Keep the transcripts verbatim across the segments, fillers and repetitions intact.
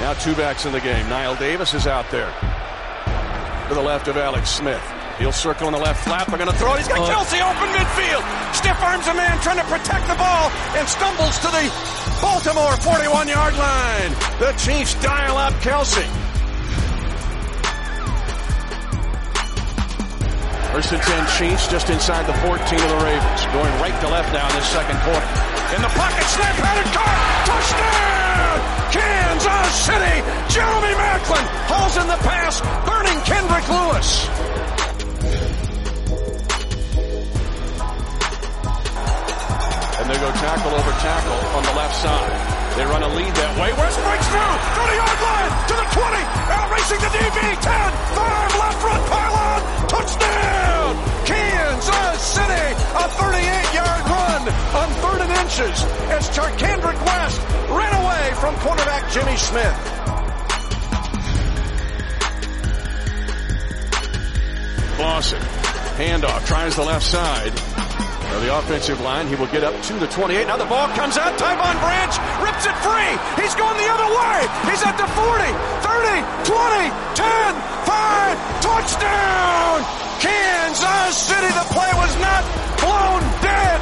Now two backs in the game. Niall Davis is out there to the left of Alex Smith. He'll circle on the left flat. They're going to throw it. He's got oh. Kelsey open midfield. Stiff arms a man trying to protect the ball and stumbles to the Baltimore forty-one-yard line. The Chiefs dial up Kelsey. First and ten Chiefs just inside the fourteen of the Ravens. Going right to left now in this second quarter. In the pocket, snap, headed, caught, touchdown! Kansas City! Jeremy Maclin hauls in the pass, burning Kendrick Lewis. And they go tackle over tackle on the left side. They run a lead that way. West breaks through, thirty-yard line, to the twenty, out racing the D B, ten, five, left front pylon, touchdown! Kansas City, a thirty-eight-yard run on third and inches as Charkandrick West ran away from quarterback Jimmy Smith. Clausen, handoff, tries the left side. Now the offensive line, he will get up to the twenty-eight. Now the ball comes out. Tyvon Branch rips it free. He's going the other way. He's at the forty, thirty, twenty, ten, five, touchdown! Kansas City, the play was not blown dead.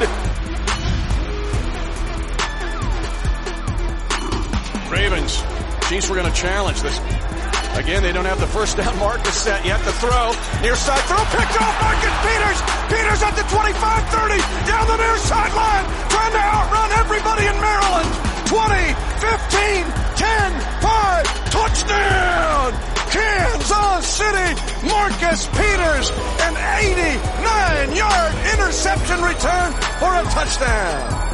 Ravens, Chiefs were going to challenge this. Again, they don't have the first down marker set yet. The throw, near side throw, picked off Marcus Peters. Peters at the twenty-five, thirty, down the near sideline, trying to outrun everybody in Maryland. twenty, fifteen, ten, five, touchdown! Kansas City, Marcus Peters, an eighty-nine-yard interception return for a touchdown.